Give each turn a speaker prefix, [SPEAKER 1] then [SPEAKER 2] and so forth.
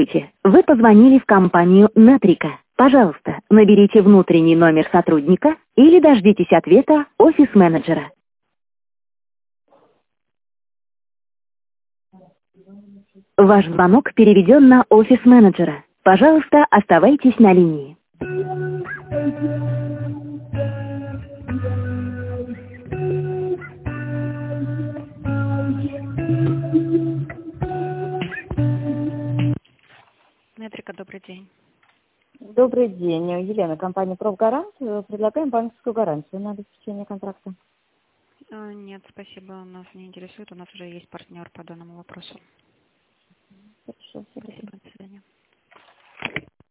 [SPEAKER 1] Вы позвонили в компанию Натрика. Пожалуйста, наберите внутренний номер сотрудника или дождитесь ответа офис-менеджера. Ваш звонок переведен на офис-менеджера. Пожалуйста, оставайтесь на линии. Метрика, добрый день.
[SPEAKER 2] Добрый день, Елена, компания «Профгарант». Предлагаем банковскую гарантию на обеспечение контракта.
[SPEAKER 1] Нет, спасибо, нас не интересует. У нас уже есть партнер по данному вопросу.
[SPEAKER 2] Хорошо,
[SPEAKER 1] Спасибо, до свидания.